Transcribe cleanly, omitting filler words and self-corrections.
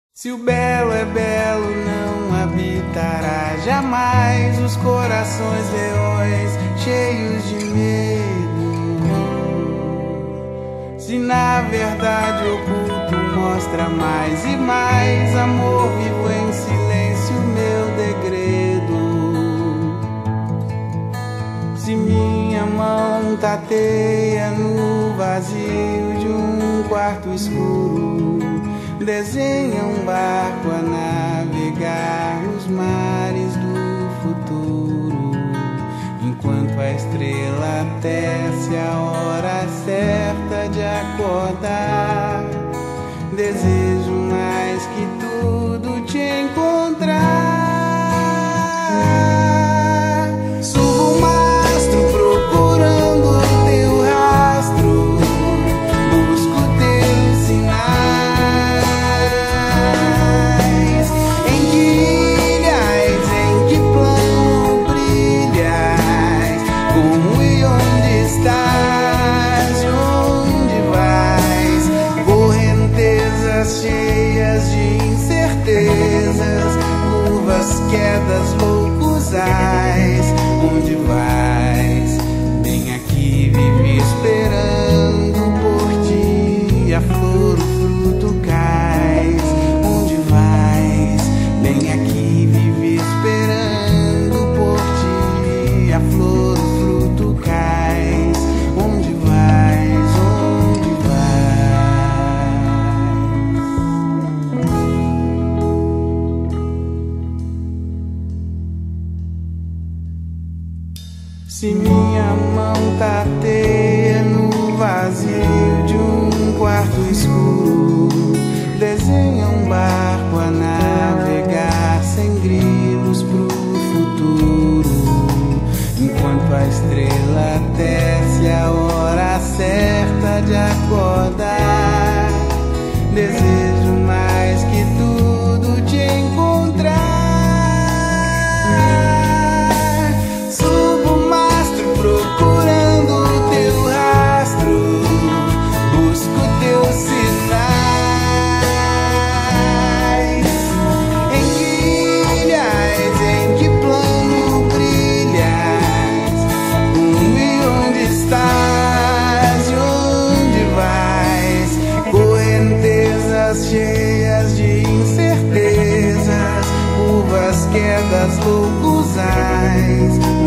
Se o belo é belo, não habitará jamais os corações leões cheios de medo. Se na verdade oculto mostra mais e mais amor vivo em silêncio, meu degredo. Se minha mão tateia no vazio de um quarto escuro, desenha um barco a navegar nos mares do futuro, enquanto a estrela tece a hora certa de acordar. Desejo mais que tudo te encontrar. Subo o mastro procurando o teu rastro, busco teus sinais. Em que ilhas, em que plano brilhas? Como e onde estás? Onde vais? Correntezas cheias de incertezas, curvas, quedas, loucos ais. Onde vais? Bem aqui vive esperando por ti, a flor, o fruto cais. Onde vais? Bem aqui vive esperando por ti, a flor, o fruto cais. Onde vais? Onde vais? Se minha mão tateia no vazio de um quarto escuro, desenha um barco a navegar sem grilos pro futuro, enquanto a estrela tece a hora certa de acordar. Desejo mais que tudo te encontrar. Subo o mastro procurando o teu rastro, busco teus sinais. Em que ilhas, em que plano brilhas? Como e onde estás? E onde vais? Correntezas cheias de incertezas, curvas, quedas, loucos ais.